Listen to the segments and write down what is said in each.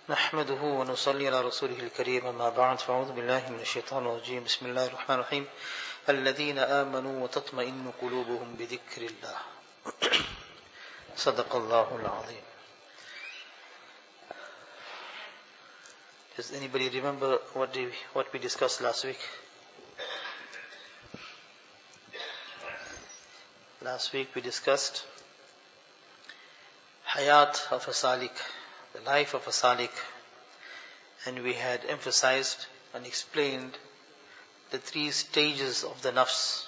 نحمده ونصلي على رسوله الكريم أما بعد فأعوذ بالله من الشيطان الرجيم بسم الله الرحمن الرحيم الذين آمنوا وتطمئن قلوبهم بذكر الله صدق الله العظيم. Does anybody remember what we discussed last week? Last week we discussed Hayat of a Salik, the life of a Salik, and we had emphasized and explained the 3 stages of the nafs: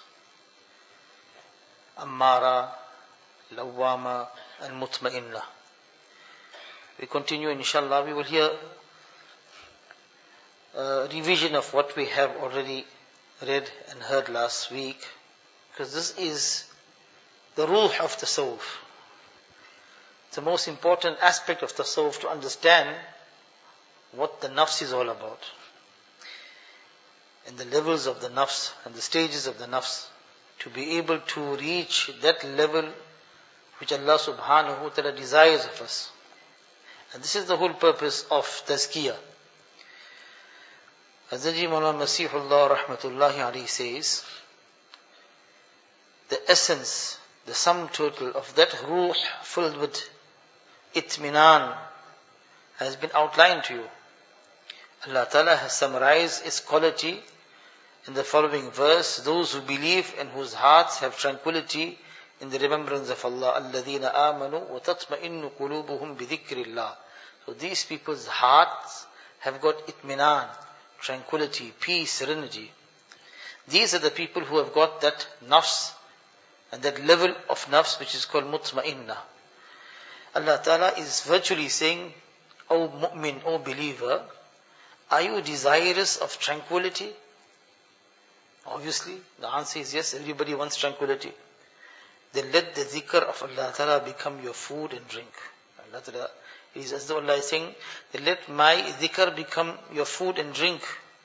Ammara, Lawwama and Mutma'inna. We continue, inshallah. We will hear a revision of what we have already read and heard last week, because this is the ruh of tasawwuf. It's the most important aspect of tasawwuf, to understand what the nafs is all about, and the levels of the nafs and the stages of the nafs, to be able to reach that level which Allah subhanahu wa ta'ala desires of us. And this is the whole purpose of tazkiyah. Hazrat Maulana Masihullah rahmatullahi alayhi says, the essence, the sum total of that ruh filled with itminan has been outlined to you. Allah Ta'ala has summarized its quality in the following verse: those who believe and whose hearts have tranquility in the remembrance of Allah. الَّذِينَ آمَنُوا وَتَطْمَئِنُّ قُلُوبُهُمْ بِذِكْرِ اللَّهِ. So these people's hearts have got itminan, tranquility, peace, serenity. These are the people who have got that nafs and that level of nafs which is called mutma'inna. Allah Ta'ala is virtually saying, O mu'min, O believer, are you desirous of tranquility? Obviously, the answer is yes. Everybody wants tranquility. Then let the dhikr of Allah Ta'ala become your food and drink. Allah Ta'ala is, as though Allah is saying, let my dhikr become your food and drink.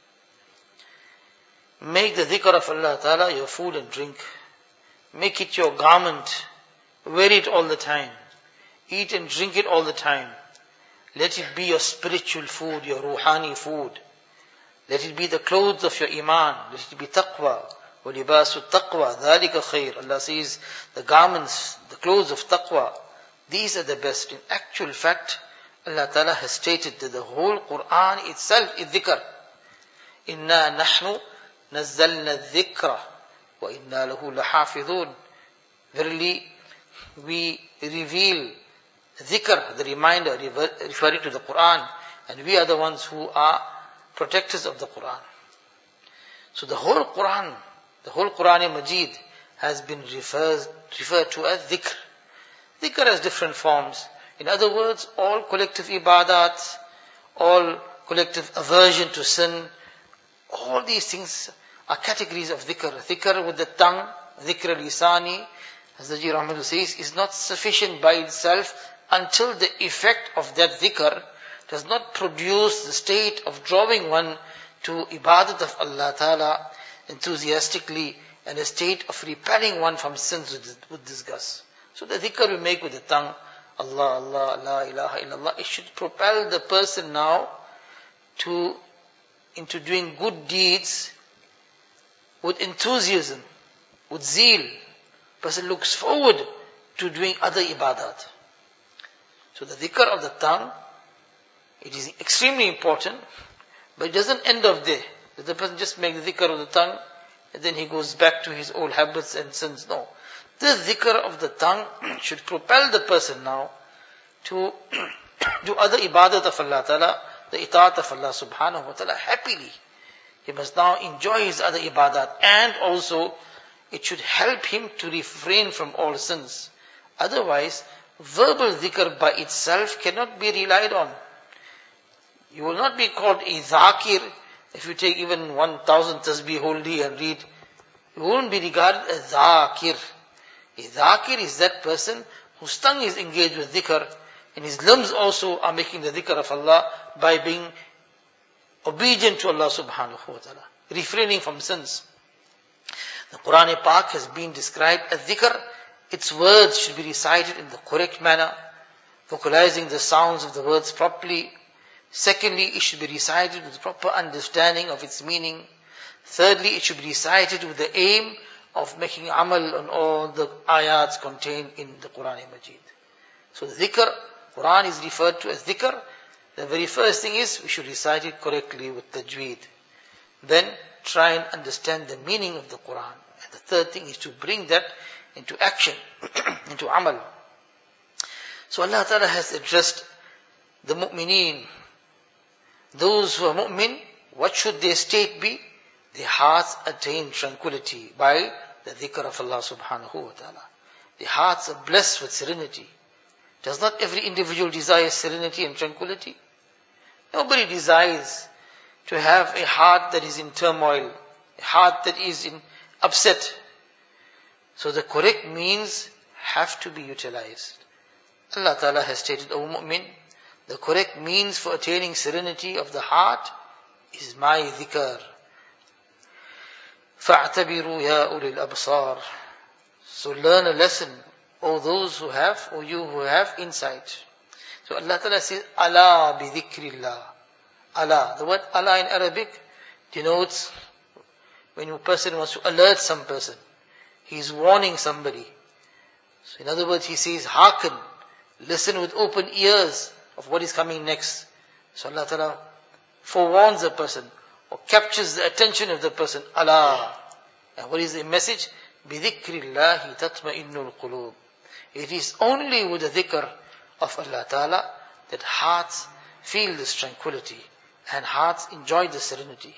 Make the dhikr of Allah Ta'ala your food and drink. Make it your garment. Wear it all the time. Eat and drink it all the time. Let it be your spiritual food, your ruhani food. Let it be the clothes of your iman. Let it be taqwa. وَلِبَاسُ التَّقْوَى ذَلِكَ خَيْرٌ. Allah says, the garments, the clothes of taqwa, these are the best. In actual fact, Allah Ta'ala has stated that the whole Quran itself is dhikr. إِنَّا نَحْنُ نَزَّلْنَا الذِّكْرَ وَإِنَّا لَهُ لَحَافِظُونَ. Verily, we reveal dhikr, the reminder, referring to the Quran, and we are the ones who are protectors of the Quran. So the whole Quran, the whole Quran Majid has been referred to as dhikr. Dhikr has different forms. In other words, all collective ibadat, all collective aversion to sin, all these things are categories of dhikr. Dhikr with the tongue, dhikr lisani, as the Rahman says, is not sufficient by itself until the effect of that dhikr does not produce the state of drawing one to ibadat of Allah Ta'ala enthusiastically, and a state of repelling one from sins with disgust. So the dhikr we make with the tongue, Allah, Allah, La ilaha illallah, it should propel the person now into doing good deeds with enthusiasm, with zeal. Person looks forward to doing other ibadat. So the dhikr of the tongue, it is extremely important, but it doesn't end off there. The person just makes the dhikr of the tongue, and then he goes back to his old habits and sins. No. The dhikr of the tongue should propel the person now to do other ibadat of Allah Ta'ala, the itaat of Allah subhanahu wa ta'ala happily. He must now enjoy his other ibadat, and also it should help him to refrain from all sins. Otherwise, verbal dhikr by itself cannot be relied on. You will not be called a dhakir if you take even 1000 tasbih wholly and read. You won't be regarded as dhakir. A dhakir is that person whose tongue is engaged with dhikr, and his limbs also are making the dhikr of Allah by being obedient to Allah subhanahu wa ta'ala, refraining from sins. The Quran Pak has been described as dhikr. Its words should be recited in the correct manner, vocalizing the sounds of the words properly, Secondly, it should be recited with proper understanding of its meaning. Thirdly, it should be recited with the aim of making amal on all the ayats contained in the Quran Majid. So dhikr, Quran is referred to as dhikr. The very first thing is we should recite it correctly with tajweed. Then try and understand the meaning of the Quran. And the third thing is to bring that into action, into amal. So Allah Ta'ala has addressed the mu'mineen. Those who are mu'min, what should their state be? Their hearts attain tranquility by the dhikr of Allah subhanahu wa ta'ala. Their hearts are blessed with serenity. Does not every individual desire serenity and tranquility? Nobody desires to have a heart that is in turmoil, a heart that is in upset. So the correct means have to be utilized. Allah Ta'ala has stated, O mu'min, the correct means for attaining serenity of the heart is my dhikr. فَاعْتَبِرُوا يَا أُولِي الْأَبْصَارِ. So learn a lesson, O those who have, O you who have insight. So Allah Ta'ala says, Allah bi dhikrillah. Allah. The word Allah in Arabic denotes when a person wants to alert some person. He is warning somebody. So in other words, he says, hearken, listen with open ears of what is coming next. So Allah Ta'ala forewarns a person or captures the attention of the person. Allah. And what is the message? بِذِكْرِ اللَّهِ تَطْمَئِنُّ الْقُلُوبِ. It is only with the dhikr of Allah Ta'ala that hearts feel this tranquility and hearts enjoy the serenity.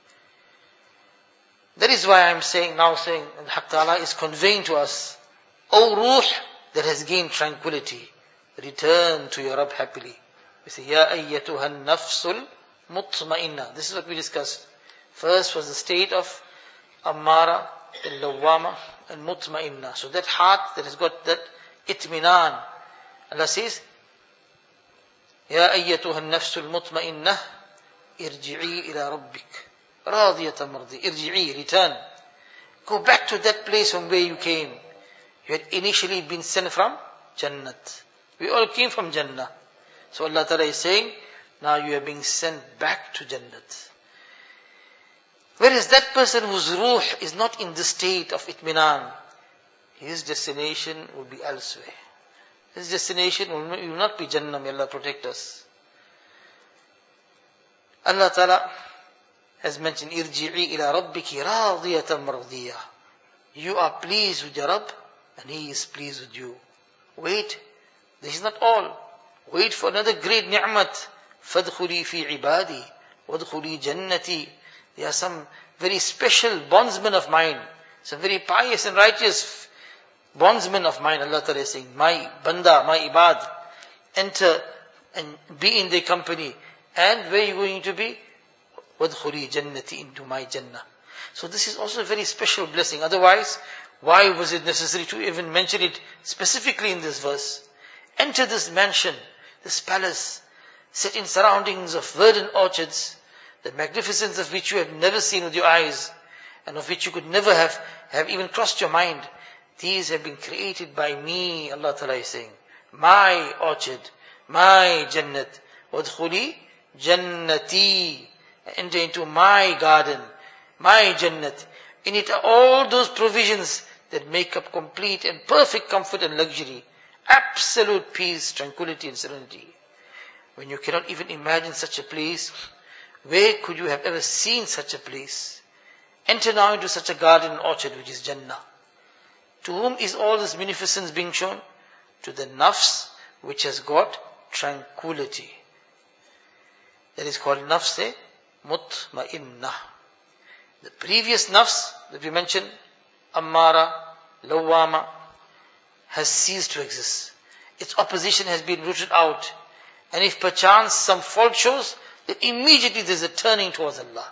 That is why I'm saying, and Haqq Ta'ala is conveying to us, O Ruh that has gained tranquility, return to your Rabb happily. We say, Ya ayyatuha nafsul mutma'inna. This is what we discussed. First was the state of Ammara, then Lawwama, and Mutma'inna. So that heart that has got that itminan. Allah says, Ya ayyatuha nafsul mutma'inna, irji'i ila rabbik. Radiyatan mardi. Irji'i, return. Go back to that place from where you came. You had initially been sent from Jannat. We all came from Jannah. So Allah Ta'ala is saying, now you are being sent back to Jannat. Whereas that person whose ruh is not in the state of itminan, his destination will be elsewhere. His destination will not be Jannah. May Allah protect us. Allah Ta'ala has mentioned, Irji'i ila rabbiki radiyatan mardiyah. You are pleased with your Rabb and He is pleased with you. Wait, this is not all. Wait for another great ni'mat. فَادْخُلِي فِي عِبَادِي وَادْخُلِي جَنَّتِي. There are some very special bondsmen of mine, some very pious and righteous bondsmen of mine. Allah Ta'ala is saying, my banda, my ibad, enter and be in their company. And where are you going to be? وَادْخُلِي جَنَّتِي, into my Jannah. So this is also a very special blessing. Otherwise, why was it necessary to even mention it specifically in this verse? Enter this mansion, this palace, set in surroundings of verdant orchards, the magnificence of which you have never seen with your eyes, and of which you could never have even crossed your mind. These have been created by me, Allah Ta'ala is saying. My orchard, my Jannat. وَادْخُلِي جَنَّتِي. Enter into my garden, my Jannat. In it are all those provisions that make up complete and perfect comfort and luxury. Absolute peace, tranquility and serenity. When you cannot even imagine such a place, where could you have ever seen such a place? Enter now into such a garden and orchard which is Jannah. To whom is all this munificence being shown? To the nafs which has got tranquility. That is called nafs mutma'innah. The previous nafs that we mentioned, Ammara, Lawwama, has ceased to exist. Its opposition has been rooted out. And if perchance some fault shows, then immediately there's a turning towards Allah.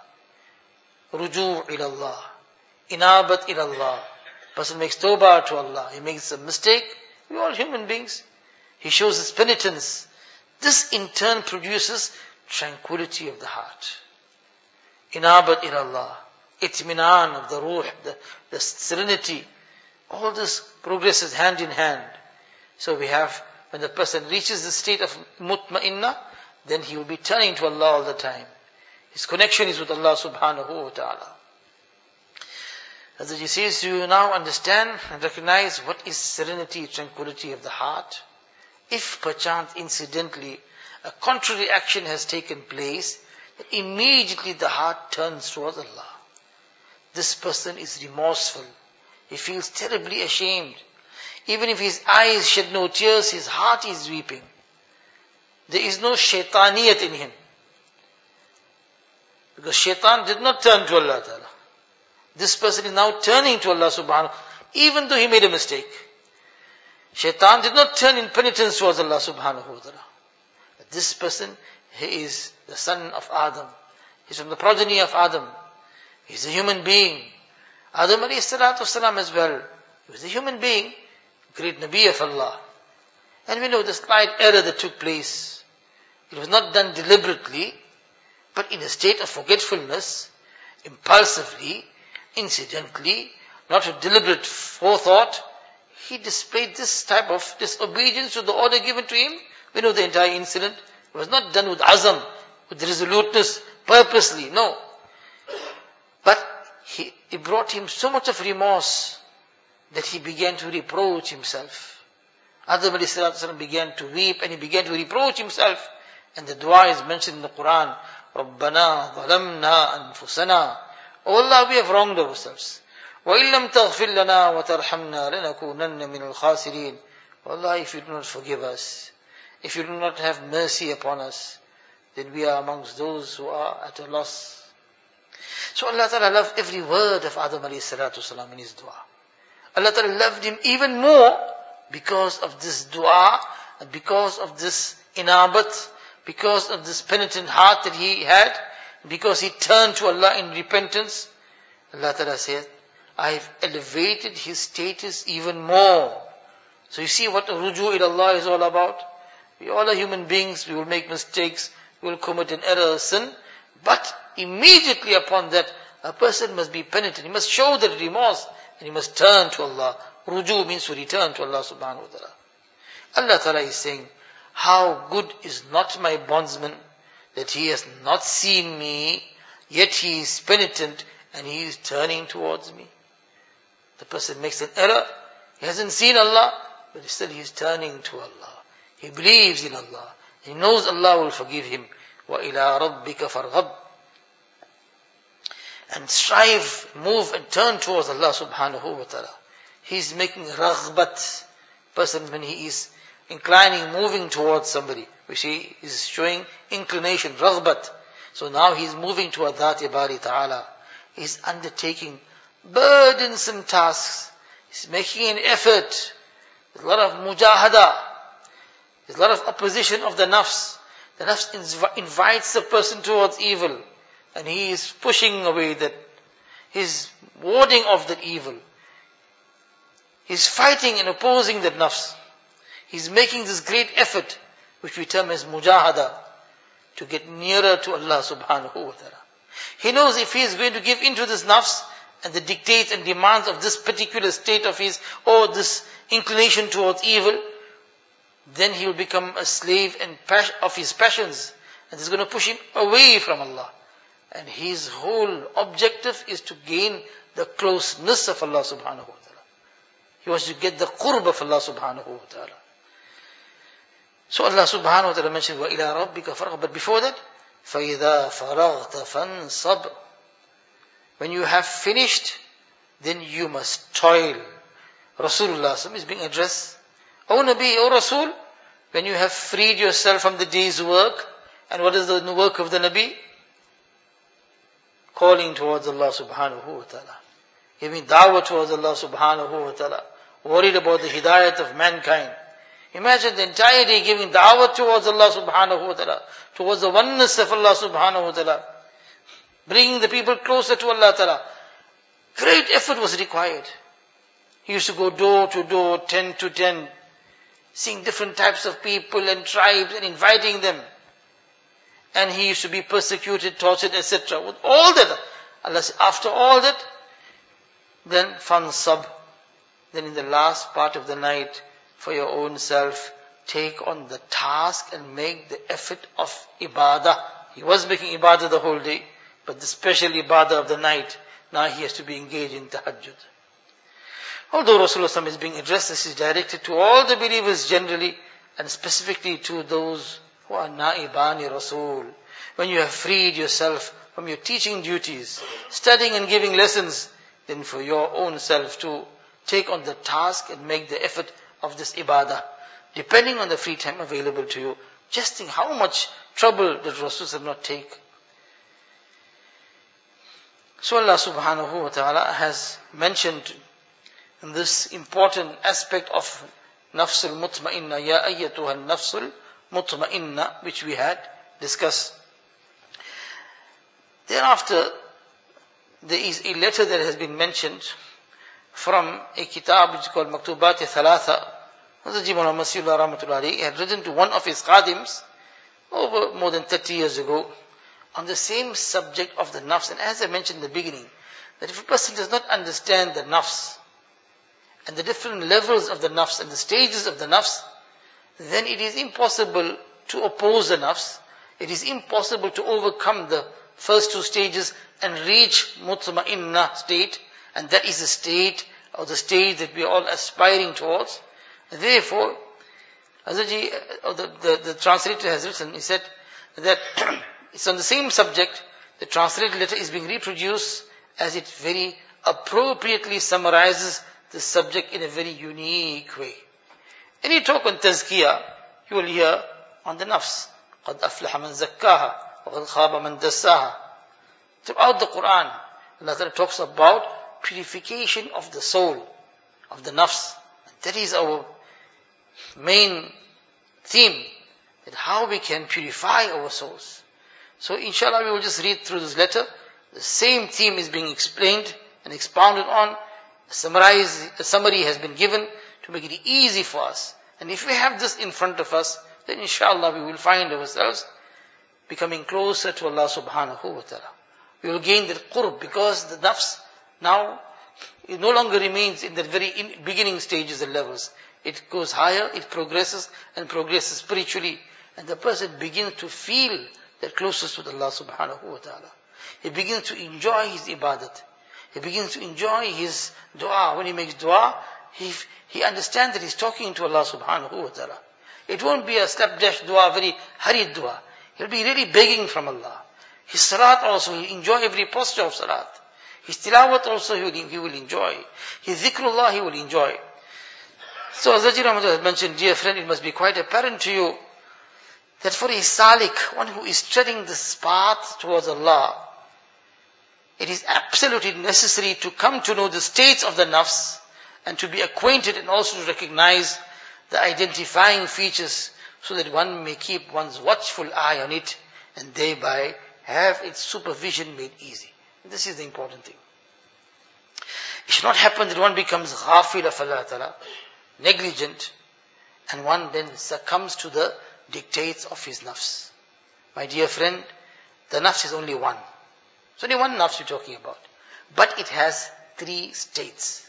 Ruju' ila Allah. Inabat ila Allah. Person makes tawbah to Allah. He makes a mistake. We're all human beings. He shows his penitence. This in turn produces tranquility of the heart. Inabat ila Allah. Itminan of the ruh, the serenity. All this progresses hand in hand. So we have, when the person reaches the state of mutma'innah, then he will be turning to Allah all the time. His connection is with Allah subhanahu wa ta'ala. As he says, do you now understand and recognize what is serenity, tranquility of the heart? If perchance incidentally a contrary action has taken place, immediately the heart turns towards Allah. This person is remorseful. He feels terribly ashamed. Even if his eyes shed no tears, his heart is weeping. There is no shaitaniyat in him. Because shaitan did not turn to Allah Ta'ala. This person is now turning to Allah subhanahu, even though he made a mistake. Shaitan did not turn in penitence towards Allah subhanahu wa ta'ala. This person, he is the son of Adam. He's from the progeny of Adam. He's a human being. Adam alayhi salatu wasalam as well. He was a human being, great Nabi of Allah. And we know the slight error that took place. It was not done deliberately, but in a state of forgetfulness, impulsively, incidentally, not with deliberate forethought. He displayed this type of disobedience to the order given to him. We know the entire incident. It was not done with azam, with resoluteness, purposely, no. But it brought him so much of remorse that he began to reproach himself. Adam a.s. began to weep and he began to reproach himself. And the dua is mentioned in the Quran. رَبَّنَا ظَلَمْنَا أَنفُسَنَا. Oh Allah, we have wronged ourselves. وَإِن لَمْ تَغْفِرْ لَنَا وَتَرْحَمْنَا لَنَكُونَنَّ مِنَ الْخَاسِرِينَ. Allah, if you do not forgive us, if you do not have mercy upon us, then we are amongst those who are at a loss. So Allah Ta'ala loved every word of Adam alayhi salatu salam in his dua. Allah Ta'ala loved him even more because of this dua, and because of this inabat, because of this penitent heart that he had, because he turned to Allah in repentance. Allah Ta'ala said, I have elevated his status even more. So you see what ruju ila Allah is all about. We all are human beings, we will make mistakes, we will commit an error, a sin, but immediately upon that, a person must be penitent. He must show that remorse and he must turn to Allah. Ruju means to return to Allah subhanahu wa ta'ala. Allah Ta'ala is saying, how good is not my bondsman that he has not seen me, yet he is penitent and he is turning towards me. The person makes an error, he hasn't seen Allah, but still he is turning to Allah. He believes in Allah. He knows Allah will forgive him. وَإِلَىٰ رَبِّكَ فَارْغَبْ. And strive, move and turn towards Allah subhanahu wa ta'ala. He is making raghbat. Person when he is inclining, moving towards somebody, which he is showing inclination, raghbat. So now he is moving to Dhati Bari Ta'ala. He is undertaking burdensome tasks. He is making an effort. There's a lot of mujahada. There's a lot of opposition of the nafs. The nafs invites the person towards evil. And he is pushing away that. He's warding off that evil. He's fighting and opposing that nafs. He's making this great effort, which we term as mujahada, to get nearer to Allah subhanahu wa ta'ala. He knows if he is going to give into this nafs and the dictates and demands of this particular state of his, or this inclination towards evil, then he will become a slave of his passions. And this is going to push him away from Allah. And his whole objective is to gain the closeness of Allah subhanahu wa ta'ala. He wants to get the qurb of Allah subhanahu wa ta'ala. So Allah subhanahu wa ta'ala mentioned, وَإِلَىٰ رَبِّكَ فَارْغَبْ. But before that, فَإِذَا فَرَغْتَ فَانْصَبْ. When you have finished, then you must toil. Rasulullah is being addressed. O Nabi, O Rasul, when you have freed yourself from the day's work, and what is the work of the Nabi? Calling towards Allah subhanahu wa ta'ala. Giving da'wah towards Allah subhanahu wa ta'ala. Worried about the hidayat of mankind. Imagine the entire day giving da'wah towards Allah subhanahu wa ta'ala. Towards the oneness of Allah subhanahu wa ta'ala. Bringing the people closer to Allah ta'ala. Great effort was required. He used to go door to door, tent to tent. Seeing different types of people and tribes and inviting them. And he used to be persecuted, tortured, etc. With all that, Allah said, after all that, then fansab. Then in the last part of the night, for your own self, take on the task and make the effort of ibadah. He was making ibadah the whole day, but the special ibadah of the night, now he has to be engaged in tahajjud. Although Rasulullah is being addressed, this is directed to all the believers generally, and specifically to those who are naibani Rasul. When you have freed yourself from your teaching duties, studying and giving lessons, then for your own self to take on the task and make the effort of this ibadah, depending on the free time available to you. Just think how much trouble that Rasul did not take. So Allah subhanahu wa ta'ala has mentioned in this important aspect of nafsul mutma'inna, ya ayyatuha nafsul mutma'inna, which we had discussed. Thereafter, there is a letter that has been mentioned from a kitab which is called Maktubat Thalatha. Hazrat Muhammad Masihullah Rahmatullah Alayhi had written to one of his khadims over more than 30 years ago on the same subject of the nafs. And as I mentioned in the beginning, that if a person does not understand the nafs and the different levels of the nafs and the stages of the nafs, then it is impossible to oppose the nafs. It is impossible to overcome the first two stages and reach mutma'inna state, and that is the state or the stage that we are all aspiring towards. Therefore, Hazratji, or the translator has written, he said that it's on the same subject. The translated letter is being reproduced as it very appropriately summarizes the subject in a very unique way. Any talk on tazkiyah, you will hear on the nafs. قَدْ أَفْلَحَ مَنْ زَكَّاهَا وَقَدْ خَابَ مَنْ دَسَّاهَا. Throughout the Quran, Allah Ta'ala talks about purification of the soul, of the nafs. That is our main theme, that how we can purify our souls. So inshallah we will just read through this letter. The same theme is being explained and expounded on. A summary has been given to make it easy for us. And if we have this in front of us, then inshallah we will find ourselves becoming closer to Allah subhanahu wa ta'ala. We will gain that qurb, because the nafs now, it no longer remains in the very beginning stages and levels. It goes higher, it progresses and progresses spiritually. And the person begins to feel that closest with Allah subhanahu wa ta'ala. He begins to enjoy his ibadat. He begins to enjoy his dua. When he makes dua, he understands that he's talking to Allah subhanahu wa ta'ala. It won't be a slapdash dua, very hurried dua. He'll be really begging from Allah. His salat also, he'll enjoy every posture of salat. His tilawat also he will enjoy. His dhikrullah he will enjoy. So as Hazrat Rahmatullah has mentioned, dear friend, it must be quite apparent to you that for a salik, one who is treading this path towards Allah, it is absolutely necessary to come to know the states of the nafs and to be acquainted and also to recognize the identifying features so that one may keep one's watchful eye on it and thereby have its supervision made easy. This is the important thing. It should not happen that one becomes ghafil of Allah Ta'ala, negligent, and one then succumbs to the dictates of his nafs. My dear friend, the nafs is only one. It's only one nafs we're talking about. But it has three states.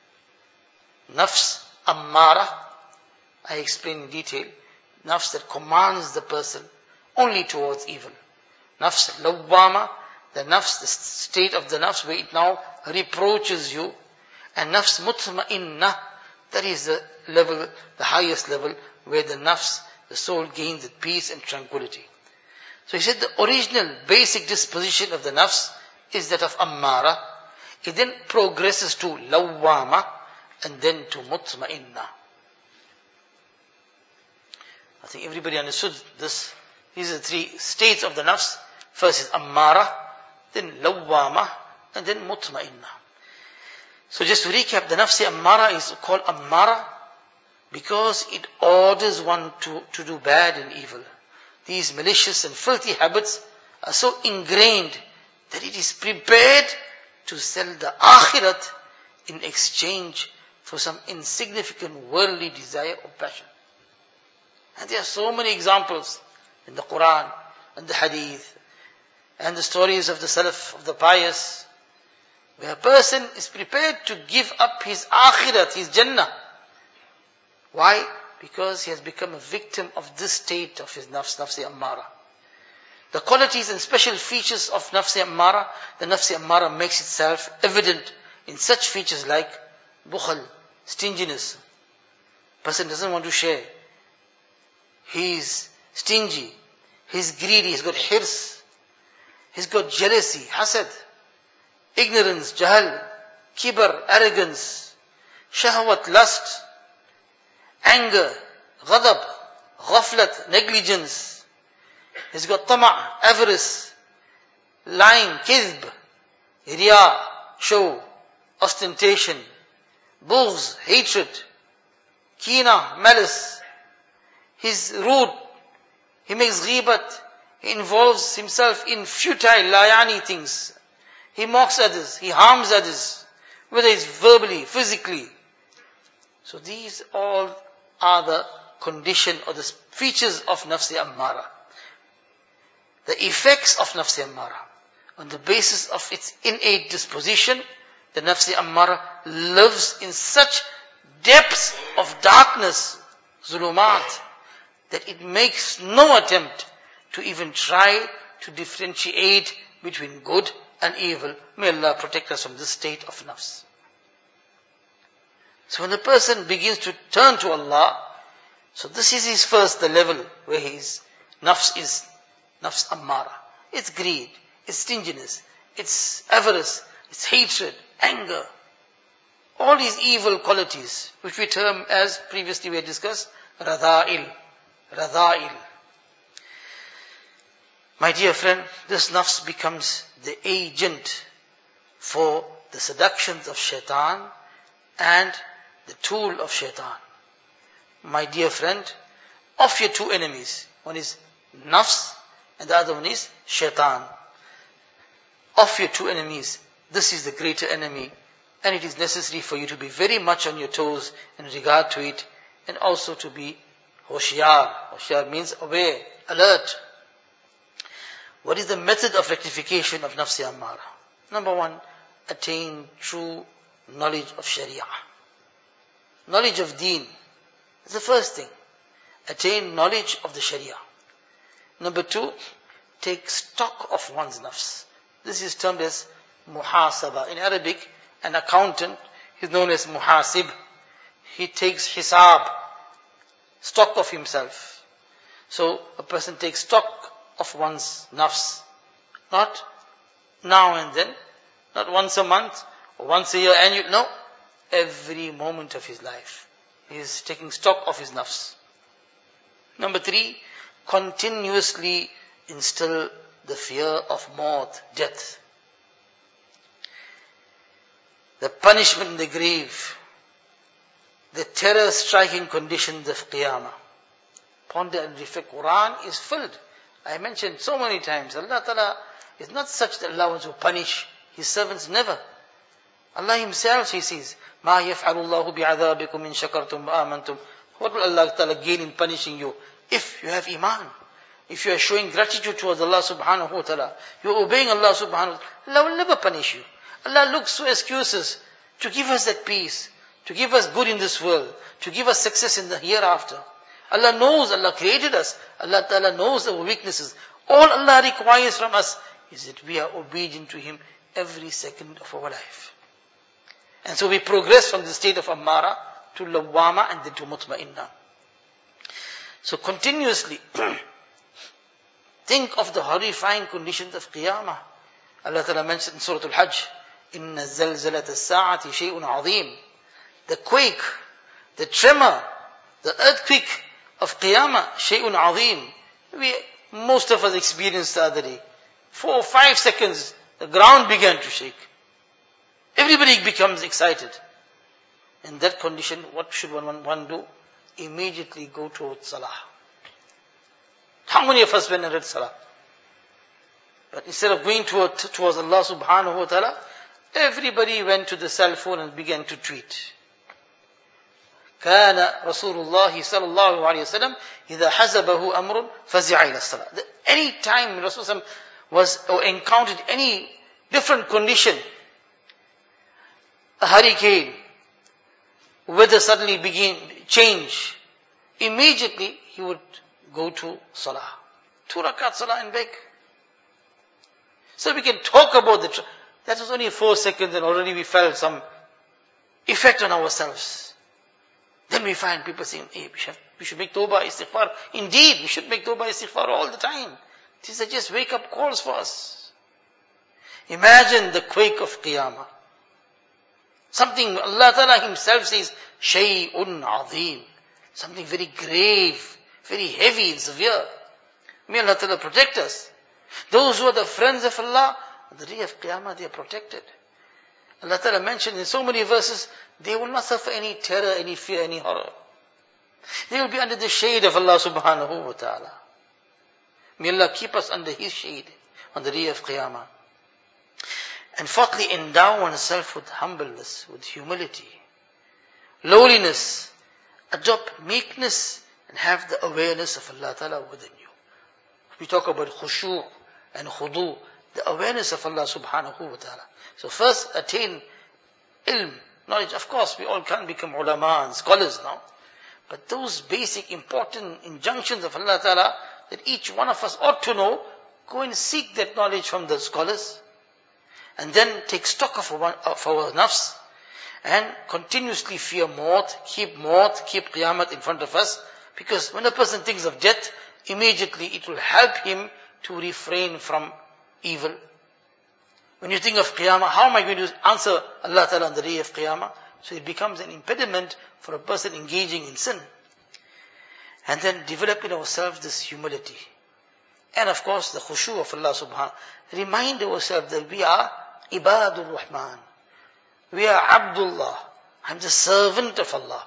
Nafs ammara, I explain in detail. Nafs that commands the person only towards evil. Nafs lawwama, the nafs, the state of the nafs where it now reproaches you. And nafs mutma'inna, that is the level, the highest level, where the nafs, the soul gains peace and tranquility. So he said the original basic disposition of the nafs is that of ammara. It then progresses to lawwama and then to mutma'inna. I think everybody understood this. These are the three states of the nafs. First is ammara, then lawwama, and then mutma'inna. So just to recap, the nafs ammara is called ammara because it orders one to do bad and evil. These malicious and filthy habits are so ingrained that it is prepared to sell the akhirat in exchange for some insignificant worldly desire or passion. And there are so many examples in the Quran and the Hadith and the stories of the Salaf, of the pious, where a person is prepared to give up his akhirat, his Jannah. Why? Because he has become a victim of this state of his nafs ammara. The qualities and special features of nafs ammara, the nafs ammara makes itself evident in such features like bukhal, stinginess. Person doesn't want to share. He's stingy. He's greedy. He's got hirs. He's got jealousy, hasad, ignorance, jahal, kibr, arrogance, shahwat, lust, anger, ghadab, ghaflat, negligence. He's got tama', avarice, lying, kidhb, riya, show, ostentation, bughz, hatred, kina, malice. He's rude. He makes ghibat. He involves himself in futile, layani things. He mocks others. He harms others. Whether it's verbally, physically. So these all are the condition or the features of nafs ammara. The effects of nafs ammara. On the basis of its innate disposition, the nafs ammara lives in such depths of darkness, zulumat, that it makes no attempt to even try to differentiate between good and evil. May Allah protect us from this state of nafs. So when the person begins to turn to Allah, so this is his first, the level where his nafs is nafs ammara. It's greed, it's stinginess, it's avarice, it's hatred, anger. All these evil qualities, which we term as previously we had discussed, radha'il. My dear friend, this nafs becomes the agent for the seductions of shaitan and the tool of shaitan. My dear friend, of your two enemies, one is nafs and the other one is shaitan. Of your two enemies, this is the greater enemy, and it is necessary for you to be very much on your toes in regard to it, and also to be hoshiyar. Hoshiyar means aware, alert. What is the method of rectification of nafs ammara? Number one, attain true knowledge of sharia. Knowledge of deen is the first thing. Attain knowledge of the sharia. Number two, take stock of one's nafs. This is termed as muhasaba. In Arabic, an accountant is known as muhasib. He takes hisab, stock of himself. So a person takes stock of one's nafs. Not now and then, not once a month or once a year annual. No, every moment of his life. He is taking stock of his nafs. Number three, continuously instill the fear of maut, death. The punishment in the grave. The terror-striking conditions of Qiyamah. Ponder and reflect. Quran is filled. I mentioned so many times, Allah Ta'ala is not such that Allah wants to punish His servants, never. Allah Himself, He says, مَا يَفْعَلُ اللَّهُ بِعَذَابِكُمْ إِن شَكَرْتُمْ وَآمَنْتُمْ. What will Allah Ta'ala gain in punishing you? If you have iman, if you are showing gratitude towards Allah subhanahu wa ta'ala, you are obeying Allah subhanahu wa ta'ala, Allah will never punish you. Allah looks for excuses to give us that peace, to give us good in this world, to give us success in the hereafter. Allah knows, Allah created us. Allah Ta'ala knows our weaknesses. All Allah requires from us is that we are obedient to Him every second of our life. And so we progress from the state of Ammara to Lawwama and then to Mutma'inna. So continuously think of the horrifying conditions of Qiyamah. Allah Ta'ala mentioned in Surah Al-Hajj, إِنَّ الزَّلْزَلَةَ السَّاعَةِ شَيْءٌ عَظِيمٌ. The quake, the tremor, the earthquake of Qiyamah, shay'un azim. Most of us experienced the other day. 4 or 5 seconds, the ground began to shake. Everybody becomes excited. In that condition, what should one do? Immediately go towards salah. How many of us went and read salah? But instead of going towards Allah subhanahu wa ta'ala, everybody went to the cell phone and began to tweet. كان رسول الله صلى الله عليه وسلم إذا حزبه أمر فزع إلى الصلاة. Any time Rasulullah was or encountered any different condition, a hurricane, weather suddenly change, immediately he would go to salah. 2 rakat salah and beg. So we can talk about that was only 4 seconds and already we felt some effect on ourselves. Then we find people saying, hey, we should make tawbah, istighfar. Indeed, we should make tawbah, istighfar all the time. These are just wake up calls for us. Imagine the quake of Qiyamah. Something Allah Ta'ala Himself says, Shay'un Azim. Something very grave, very heavy and severe. May Allah Ta'ala protect us. Those who are the friends of Allah, on the day of Qiyamah, they are protected. Allah Ta'ala mentioned in so many verses, they will not suffer any terror, any fear, any horror. They will be under the shade of Allah Subhanahu wa Ta'ala. May Allah keep us under His shade on the day of Qiyamah. And fourthly, endow oneself with humbleness, with humility, lowliness, adopt meekness, and have the awareness of Allah Ta'ala within you. We talk about khushu' and khudu', the awareness of Allah Subhanahu wa Ta'ala. So first attain ilm, knowledge. Of course, we all can't become ulama and scholars now. But those basic important injunctions of Allah Ta'ala that each one of us ought to know, go and seek that knowledge from the scholars. And then take stock of our nafs. And continuously fear maut, keep qiyamah in front of us. Because when a person thinks of death, immediately it will help him to refrain from evil. When you think of qiyamah, how am I going to answer Allah Ta'ala on the day of qiyamah? So it becomes an impediment for a person engaging in sin. And then develop in ourselves this humility. And of course the khushu' of Allah Subhanahu. Remind ourselves that we are Ibadur Rahman. We are Abdullah. I'm the servant of Allah.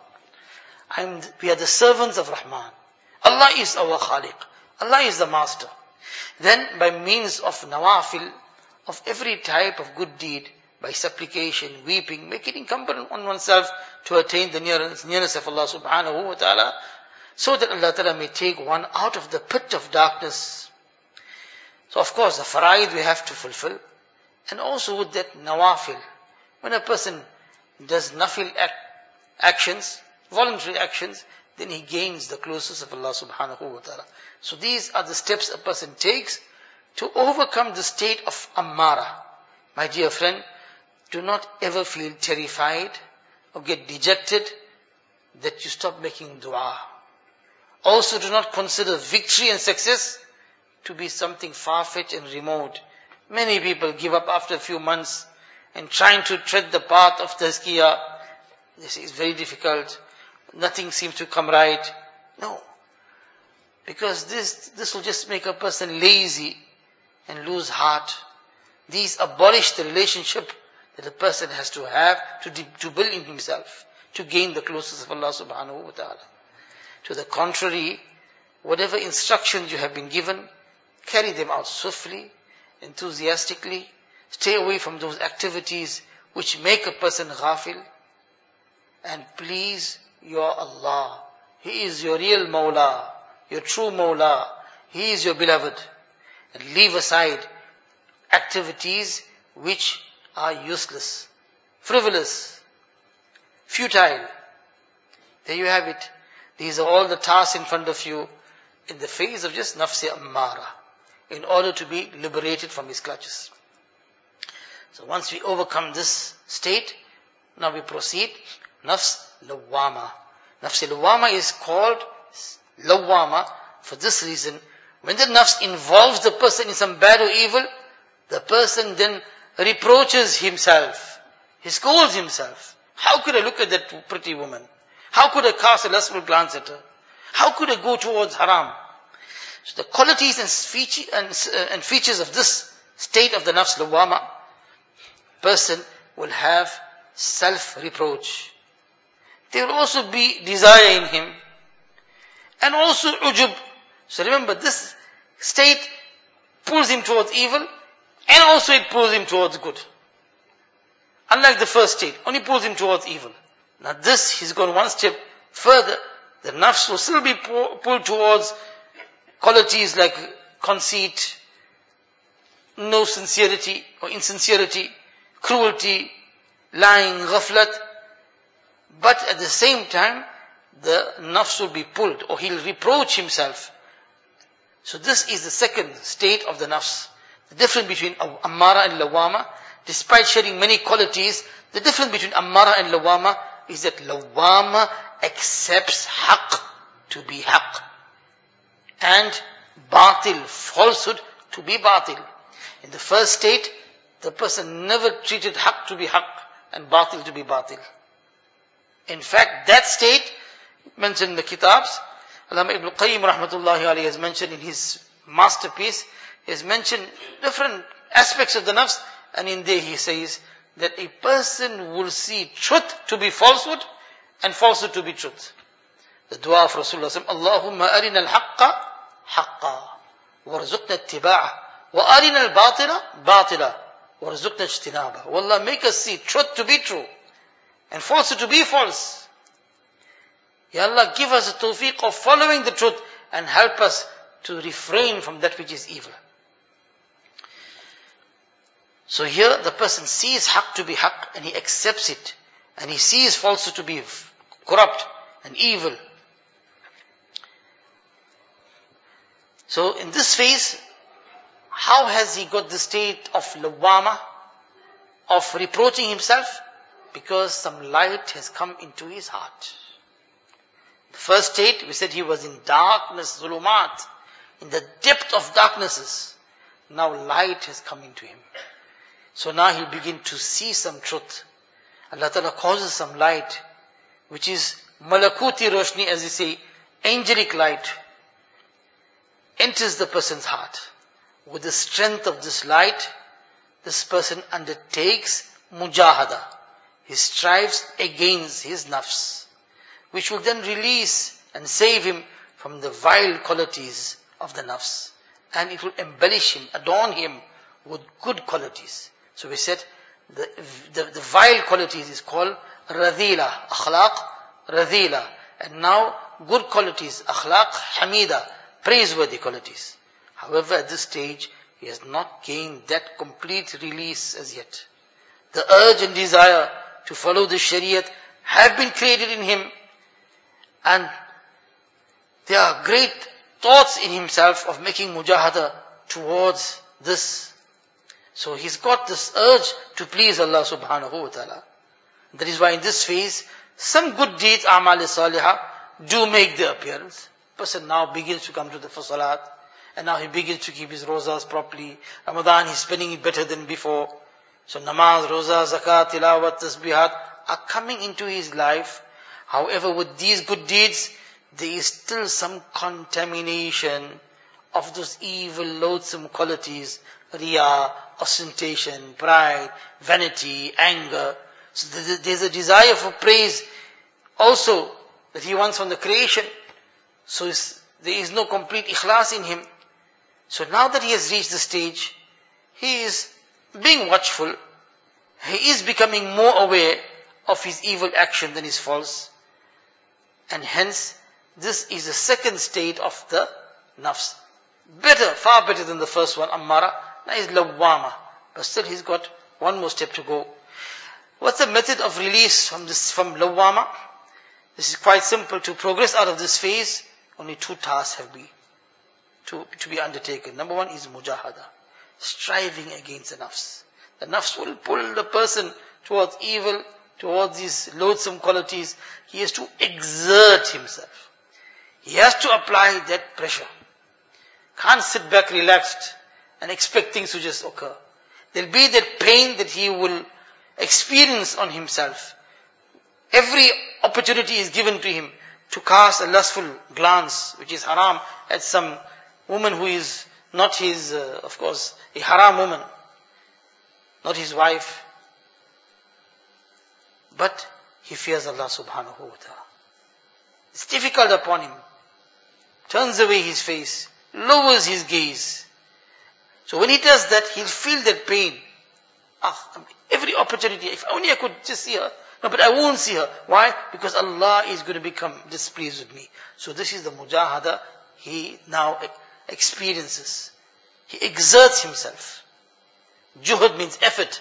We are the servants of Rahman. Allah is our Khaliq. Allah is the master. Then by means of nawafil, of every type of good deed, by supplication, weeping, make it incumbent on oneself to attain the nearness of Allah Subhanahu wa Ta'ala, so that Allah Ta'ala may take one out of the pit of darkness. So of course the faraid we have to fulfill. And also with that nawafil, when a person does nafil actions, voluntary actions, then he gains the closeness of Allah Subhanahu wa Ta'ala. So these are the steps a person takes to overcome the state of ammara. My dear friend, do not ever feel terrified or get dejected that you stop making dua. Also do not consider victory and success to be something far-fetched and remote. Many people give up after a few months and trying to tread the path of tazkiyah. This is very difficult. Nothing seems to come right. No. Because this will just make a person lazy and lose heart. These abolish the relationship that a person has to have to build in himself, to gain the closeness of Allah Subhanahu wa Ta'ala. To the contrary, whatever instructions you have been given, carry them out swiftly, enthusiastically. Stay away from those activities which make a person ghafil. And please your Allah. He is your real Mawla, your true Mawla. He is your beloved. And leave aside activities which are useless, frivolous, futile. There you have it. These are all the tasks in front of you in the face of just nafs ammara, in order to be liberated from his clutches. So once we overcome this state, now we proceed. Nafs lawwama. Nafs lawwama is called lawwama for this reason. When the nafs involves the person in some bad or evil, the person then reproaches himself. He scolds himself. How could I look at that pretty woman? How could I cast a lustful glance at her? How could I go towards haram? So the qualities and features of this state of the nafs lawwama, person will have self-reproach. There will also be desire in him. And also ujub. So remember, this state pulls him towards evil, and also it pulls him towards good. Unlike the first state, only pulls him towards evil. Now this, he's gone one step further. The nafs will still be pulled towards qualities like conceit, no sincerity or insincerity, cruelty, lying, ghaflat. But at the same time, the nafs will be pulled, or he'll reproach himself. So this is the second state of the nafs. The difference between Ammara and Lawama, despite sharing many qualities, the difference between Ammara and Lawama is that Lawama accepts haqq to be haqq, and batil, falsehood, to be batil. In the first state, the person never treated haqq to be haqq and batil to be batil. In fact, that state, mentioned in the kitabs, Allama Ibn Qayyim rahmatullahi alayhi has mentioned in his masterpiece, he has mentioned different aspects of the nafs, and in there he says that a person will see truth to be falsehood and falsehood to be truth. The dua of Rasulullah sallallahu alaihi wasallam, Allahumma arina al-haqqa haqqa warzuqna ittiba'ah wa arina al-batila batila warzuqna ijtinabah. Wallah, make us see truth to be true and falsehood to be false. Ya Allah, give us the tawfiq of following the truth and help us to refrain from that which is evil. So here the person sees haqq to be haqq and he accepts it, and he sees falsehood to be corrupt and evil. So in this phase, how has he got the state of lawama, of reproaching himself? Because some light has come into his heart. The first state, we said he was in darkness, zulumat, in the depth of darknesses. Now light has come into him. So now he'll begin to see some truth. Allah Ta'ala causes some light, which is malakuti roshni, as we say, angelic light, enters the person's heart. With the strength of this light, this person undertakes mujahada. He strives against his nafs, which will then release and save him from the vile qualities of the nafs. And it will embellish him, adorn him with good qualities. So we said, the vile qualities is called radhila, akhlaq, radhila. And now, good qualities, akhlaq, hamida, praiseworthy qualities. However, at this stage, he has not gained that complete release as yet. The urge and desire to follow the shariat have been created in him, and there are great thoughts in himself of making mujahada towards this. So he's got this urge to please Allah subhanahu wa ta'ala. That is why in this phase, some good deeds, a'mal salihah, do make their appearance. Person now begins to come to the salat, and now he begins to keep his rozas properly. Ramadan, he's spending it better than before. So namaz, roza, zakat, tilawat, tasbihat are coming into his life. However, with these good deeds, there is still some contamination of those evil, loathsome qualities, riya, ostentation, pride, vanity, anger. So there's a desire for praise also that he wants from the creation. So there is no complete ikhlas in him. So now that he has reached the stage, he is being watchful. He is becoming more aware of his evil action than his faults. And hence, this is the second state of the nafs. Better, far better than the first one, ammara. Now is lawwama. But still he's got one more step to go. What's the method of release from lawwama? This is quite simple. To progress out of this phase, only two tasks have been to be undertaken. Number one is mujahada. Striving against the nafs. The nafs will pull the person towards evil, towards these loathsome qualities. He has to exert himself. He has to apply that pressure. Can't sit back relaxed and expect things to just occur. There'll be that pain that he will experience on himself. Every opportunity is given to him to cast a lustful glance, which is haram, at some woman who is not his, of course, a haram woman, not his wife. But he fears Allah subhanahu wa ta'ala. It's difficult upon him. Turns away his face, lowers his gaze. So when he does that, he'll feel that pain. Every opportunity, if only I could just see her. No, but I won't see her. Why? Because Allah is going to become displeased with me. So this is the mujahada he now experiences. He exerts himself. Juhud means effort.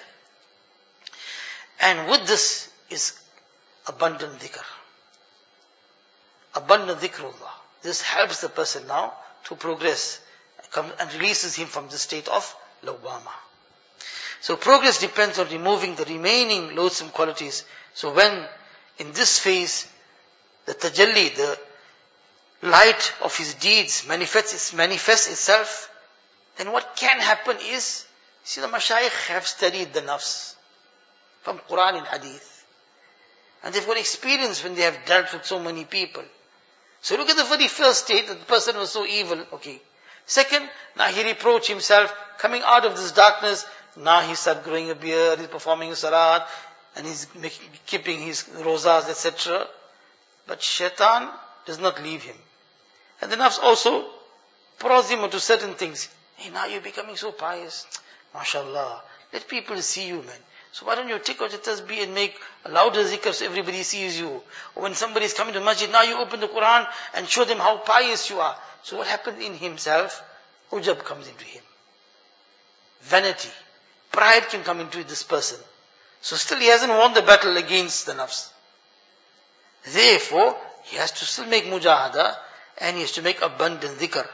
And with this is abundant dhikr. abundant dhikrullah. This helps the person now to progress and releases him from the state of lawwama. So progress depends on removing the remaining loathsome qualities. So when in this phase the tajalli, the light of his deeds manifests itself, then what can happen is, see, the mashayikh have studied the nafs from Quran and Hadith. And they've got experience when they have dealt with so many people. So look at the very first state, that the person was so evil, okay. Second, now he reproached himself, coming out of this darkness, now he started growing a beard, he's performing salat, and he's keeping his rozas, etc. But shaitan does not leave him. And the nafs also prods him onto certain things. Hey, now you're becoming so pious. MashaAllah. Let people see you, man. So why don't you take out your tasbih and make a louder zikr so everybody sees you? Or when somebody is coming to masjid, now you open the Quran and show them how pious you are. So what happens in himself? Ujab comes into him. Vanity. Pride can come into this person. So still he hasn't won the battle against the nafs. Therefore, he has to still make mujahada and he has to make abundant dhikr.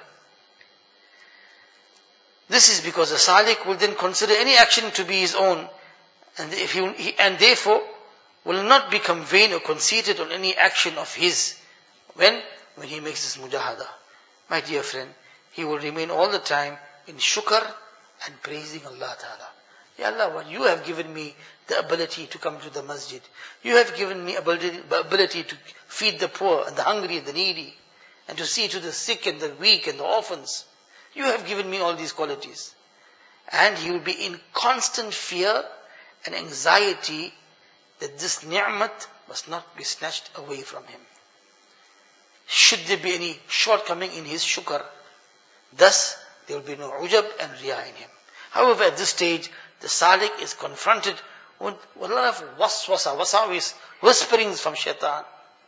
This is because the salik will then consider any action to be his own, and therefore will not become vain or conceited on any action of his when he makes this mujahada. My dear friend, he will remain all the time in shukr and praising Allah Ta'ala. Ya Allah, what you have given me the ability to come to the masjid. You have given me ability to feed the poor and the hungry and the needy, and to see to the sick and the weak and the orphans. You have given me all these qualities. And he will be in constant fear and anxiety that this ni'mat must not be snatched away from him. Should there be any shortcoming in his shukr, thus there will be no ujab and riya in him. However, at this stage, the salik is confronted with a lot of wasawis, whisperings from shaitan.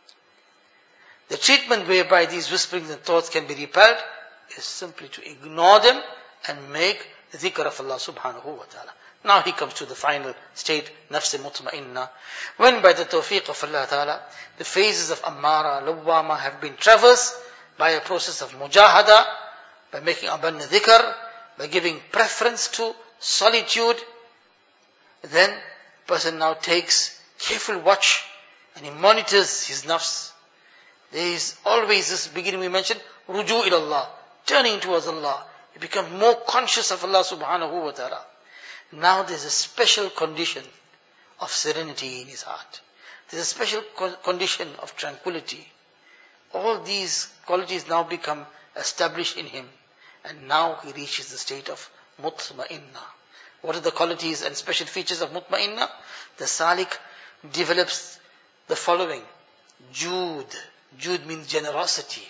The treatment whereby these whisperings and thoughts can be repelled is simply to ignore them and make the dhikr of Allah subhanahu wa ta'ala. Now he comes to the final state, nafs mutma'inna. When by the tawfiq of Allah ta'ala, the phases of ammara, lawwama have been traversed by a process of mujahada, by making abundant dhikr, by giving preference to solitude, then person now takes careful watch and he monitors his nafs. There is always this beginning we mentioned, ruju ilallah, turning towards Allah. He becomes more conscious of Allah subhanahu wa ta'ala. Now there's a special condition of serenity in his heart. There's a special condition of tranquility. All these qualities now become established in him. And now he reaches the state of mutma'inna. What are the qualities and special features of mutma'inna? The salik develops the following. Jood. Jood means generosity.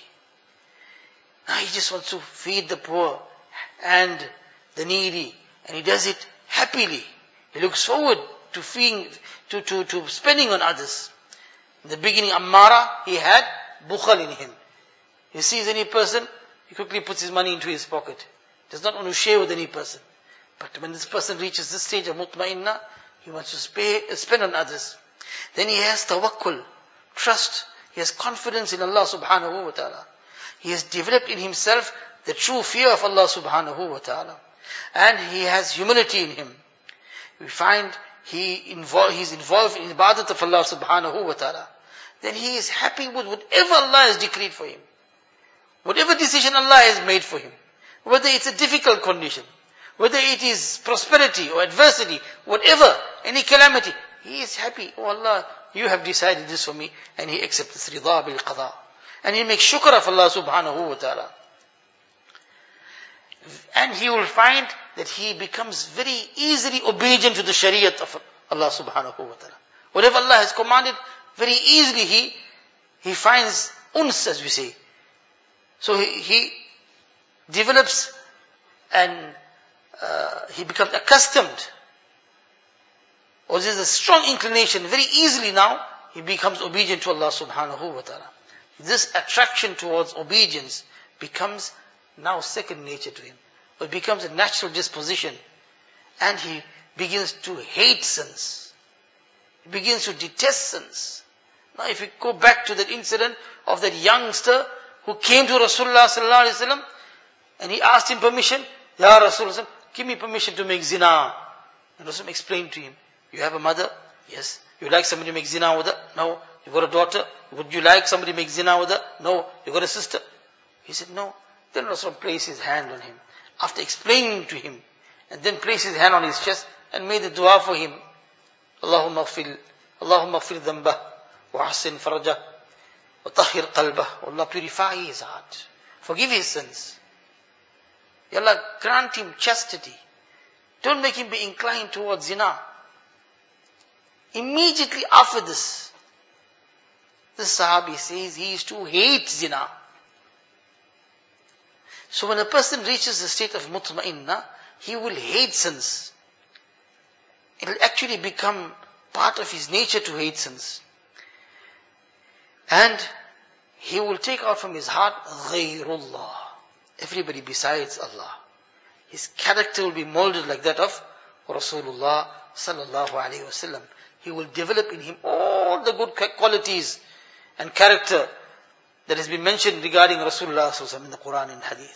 Now he just wants to feed the poor and the needy. And he does it happily. He looks forward to spending on others. In the beginning, Ammara, he had bukhal in him. He sees any person, he quickly puts his money into his pocket. Does not want to share with any person. But when this person reaches this stage of mutma'inna, he wants to spend on others. Then he has tawakkul, trust. He has confidence in Allah subhanahu wa ta'ala. He has developed in himself the true fear of Allah subhanahu wa ta'ala. And he has humility in him. We find he's involved in ibadat of Allah subhanahu wa ta'ala. Then he is happy with whatever Allah has decreed for him. Whatever decision Allah has made for him. Whether it's a difficult condition, whether it is prosperity or adversity, whatever, any calamity, he is happy. Oh Allah, you have decided this for me, and he accepts this rida bil qada. And he makes shukr of Allah subhanahu wa ta'ala. And he will find that he becomes very easily obedient to the shariat of Allah subhanahu wa ta'ala. Whatever Allah has commanded, very easily he finds uns, as we say. So he develops and he becomes accustomed, or there's a strong inclination, very easily now he becomes obedient to Allah subhanahu wa ta'ala. This attraction towards obedience becomes now second nature to him. It becomes a natural disposition. And he begins to hate sins. He begins to detest sins. Now if we go back to that incident of that youngster who came to Rasulullah sallallahu alaihi wasallam and he asked him permission, Ya Rasulullah, give me permission to make zina. And Rasul explained to him, you have a mother? Yes. You like somebody to make zina with her? No. You got a daughter? Would you like somebody to make zina with her? No. You got a sister? He said, no. Then Rasul placed his hand on him. After explaining to him, and then placed his hand on his chest and made the dua for him. Allahumma gfir dhanbah, wa ahsin farajah, wa tahhir qalbah. Allah, purify his heart. Forgive his sins. Ya Allah, grant him chastity. Don't make him be inclined towards zina. Immediately after this Sahabi says he used to hate zina. So when a person reaches the state of mutma'inna, he will hate sins. It will actually become part of his nature to hate sins. And he will take out from his heart ghayrullah, everybody besides Allah. His character will be molded like that of Rasulullah sallallahu alaihi wasallam. He will develop in him all the good qualities and character that has been mentioned regarding Rasulullah sallallahu alaihi wasallam in the Quran and Hadith.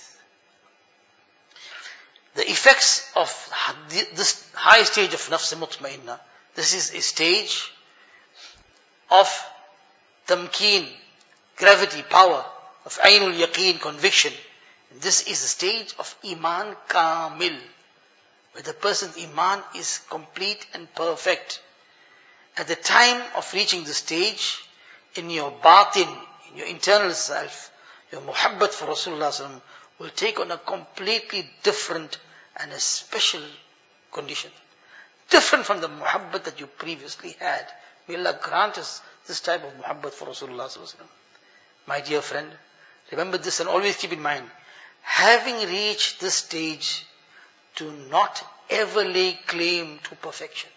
The effects of this high stage of nafs mutmainna, this is a stage of tamkeen, gravity, power, of aynul yaqeen, conviction. And this is the stage of iman kamil, where the person's iman is complete and perfect. At the time of reaching the stage, in your batin, in your internal self, your muhabbat for Rasulullah sallallahu alaihi wasallam will take on a completely different and a special condition. Different from the muhabbat that you previously had. May Allah grant us this type of muhabbat for Rasulullah sallallahu alaihi wasallam. My dear friend, remember this and always keep in mind, having reached this stage, do not ever lay claim to perfection.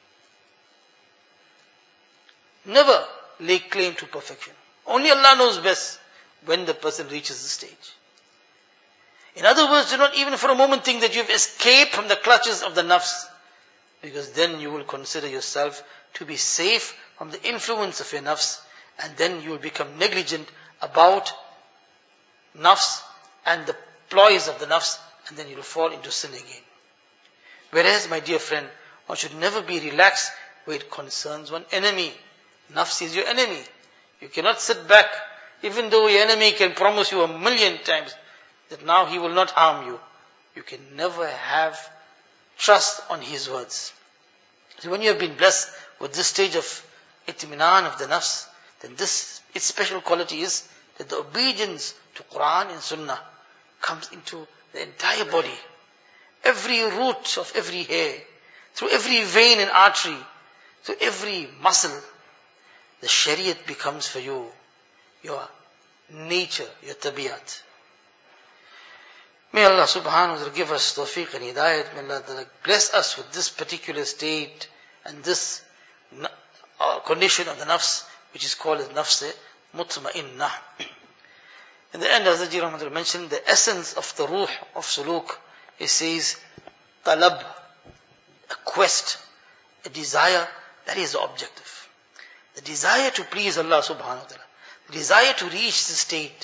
Never lay claim to perfection. Only Allah knows best when the person reaches the stage. In other words, do not even for a moment think that you've escaped from the clutches of the nafs, because then you will consider yourself to be safe from the influence of your nafs, and then you will become negligent about nafs and the ploys of the nafs, and then you will fall into sin again. Whereas, my dear friend, one should never be relaxed where it concerns one enemy. Nafs is your enemy. You cannot sit back, even though your enemy can promise you 1,000,000 times that now he will not harm you. You can never have trust on his words. So when you have been blessed with this stage of itminan of the nafs, then its special quality is that the obedience to Quran and Sunnah comes into the entire body. Every root of every hair, through every vein and artery, through every muscle, the Shariat becomes for you your nature, your tabiat. May Allah subhanahu wa ta'ala give us tawfiq and hidayat. May Allah bless us with this particular state and this condition of the nafs, which is called as nafs mutma'innah. In the end, as Hazrat Rahmatullah mentioned, the essence of the ruh of suluk, it says, talab, a quest, a desire, that is the objective. The desire to please Allah subhanahu wa ta'ala, the desire to reach the state.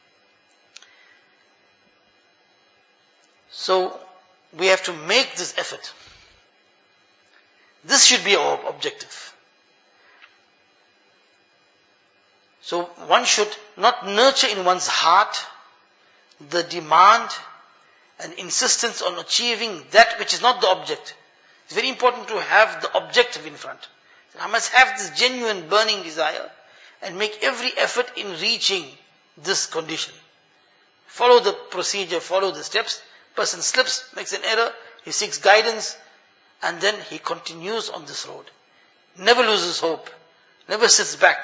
So, we have to make this effort. This should be our objective. So, one should not nurture in one's heart the demand and insistence on achieving that which is not the object. It's very important to have the objective in front. I must have this genuine burning desire and make every effort in reaching this condition. Follow the procedure, follow the steps. Person slips, makes an error, he seeks guidance, and then he continues on this road. Never loses hope, never sits back.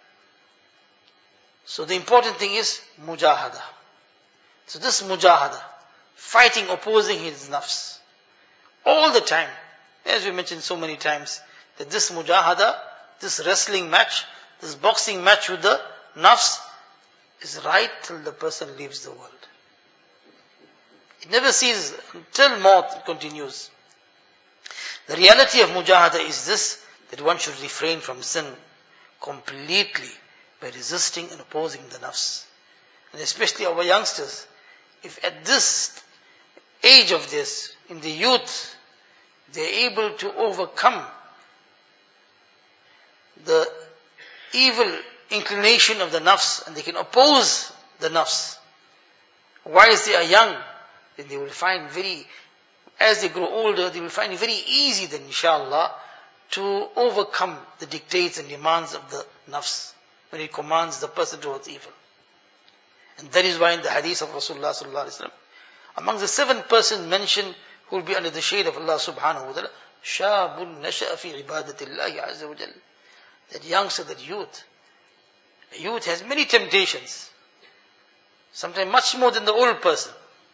So the important thing is mujahada. So this mujahada, fighting, opposing his nafs, all the time, as we mentioned so many times, that this mujahada, this wrestling match, this boxing match with the nafs is right till the person leaves the world. It never ceases until maut continues. The reality of mujahada is this, that one should refrain from sin, completely by resisting and opposing the nafs. And especially our youngsters, if at this age of this, in the youth, they're able to overcome the evil inclination of the nafs, and they can oppose the nafs whilst they are young, then they will find as they grow older, they will find it very easy then, inshallah, to overcome the dictates and demands of the nafs when it commands the person towards evil. And that is why in the hadith of Rasulullah sallallahu alaihi wasallam, among the 7 persons mentioned who will be under the shade of Allah subhanahu wa ta'ala, shabun nasha'a fi ibadatillahi azza wa jal. That youngster, that youth. A youth has many temptations. Sometimes much more than the old person.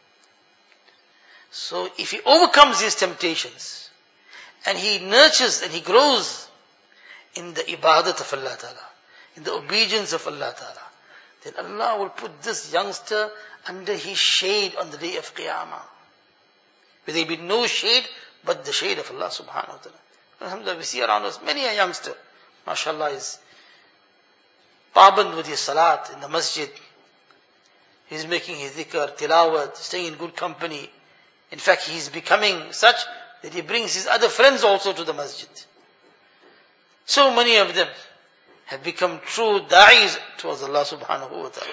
So if he overcomes these temptations, and he nurtures and he grows in the ibadat of Allah ta'ala, in the obedience of Allah ta'ala, then Allah will put this youngster under His shade on the day of Qiyamah. Where there will be no shade but the shade of Allah subhanahu wa ta'ala. Alhamdulillah, we see around us many a youngster, mashallah, is paband with his salat in the masjid. He's making his dhikr, tilawat, staying in good company. In fact, he's becoming such that he brings his other friends also to the masjid. So many of them have become true da'is towards Allah subhanahu wa ta'ala.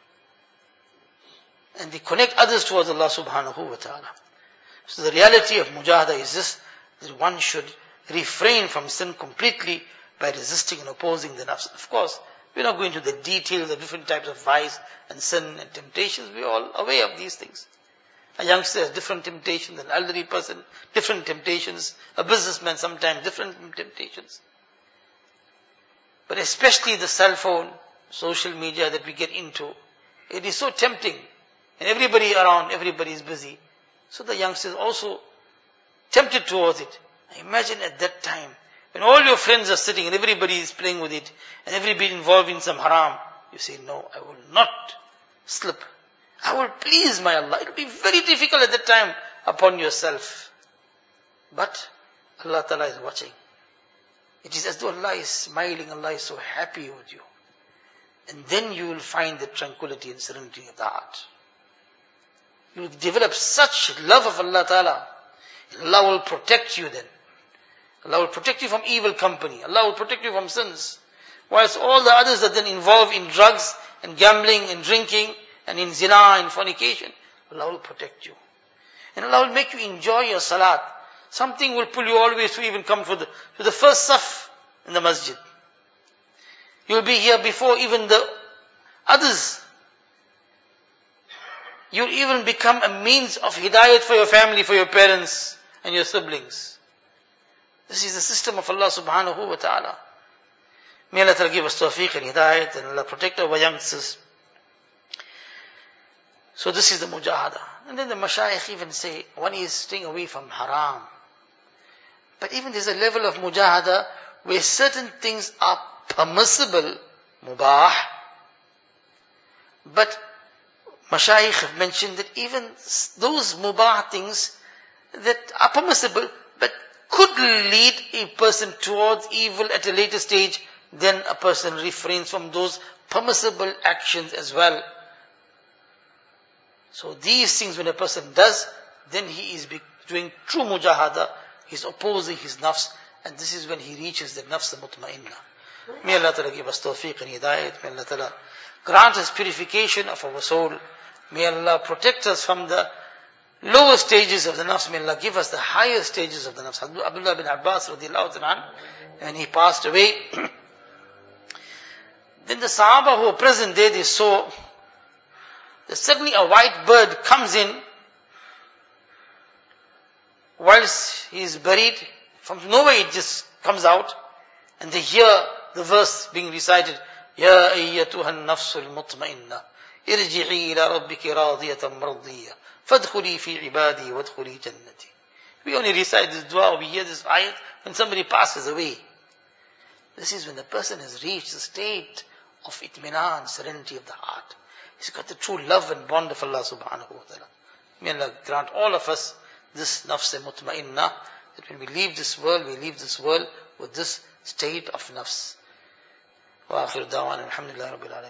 And they connect others towards Allah subhanahu wa ta'ala. So the reality of mujahadah is this, that one should refrain from sin completely by resisting and opposing the nafs. Of course, we're not going into the details of different types of vice and sin and temptations. We're all aware of these things. A youngster has different temptations, an elderly person, different temptations, a businessman sometimes different temptations. But especially the cell phone, social media that we get into, it is so tempting. And everybody around, everybody is busy. So the youngster is also tempted towards it. Imagine at that time, when all your friends are sitting and everybody is playing with it, and everybody involved in some haram, you say, no, I will not slip. I will please my Allah. It will be very difficult at that time upon yourself. But Allah Ta'ala is watching. It is as though Allah is smiling, Allah is so happy with you. And then you will find the tranquility and serenity of the heart. You will develop such love of Allah Ta'ala. Allah will protect you then. Allah will protect you from evil company. Allah will protect you from sins. Whilst all the others are then involved in drugs and gambling and drinking and in zina and fornication, Allah will protect you. And Allah will make you enjoy your salat. Something will pull you always to even come to the first saf in the masjid. You'll be here before even the others. You'll even become a means of hidayat for your family, for your parents and your siblings. This is the system of Allah subhanahu wa ta'ala. May Allah give us tawfiq and hidayat, and Allah protect our youngsters. So this is the mujahadah. And then the mashayikh even say, one is staying away from haram. But even there's a level of mujahadah where certain things are permissible, mubah. But mashayikh have mentioned that even those mubah things that are permissible, but could lead a person towards evil at a later stage, then a person refrains from those permissible actions as well. So these things when a person does, then he is doing true mujahadah, he's opposing his nafs, and this is when he reaches the nafs al-mutma'inna. May Allah Ta'ala give us tawfiq and hidayat. May Allah Ta'ala grant us purification of our soul. May Allah protect us from the lower stages of the nafs. May Allah give us the higher stages of the nafs. Abdullah bin Abbas radiallahu ta'ala, and he passed away. Then the Sahaba who were present there, they saw that suddenly a white bird comes in whilst he is buried. From nowhere it just comes out, and they hear the verse being recited, Ya ayyatuhan nafsul mutma'inna, irji'i ila rabbiki radiyatan mardiyya, fadkhuli fi ibadi wadkhuli jannati. We only recite this dua, we hear this ayat when somebody passes away. This is when the person has reached the state of itminan, serenity of the heart. He's got the true love and bond of Allah subhanahu wa ta'ala. May Allah grant all of us this nafs mutma'inna, that when we leave this world with this state of nafs. Wa akhiru da'wana alhamdulillahi rabbil alamin.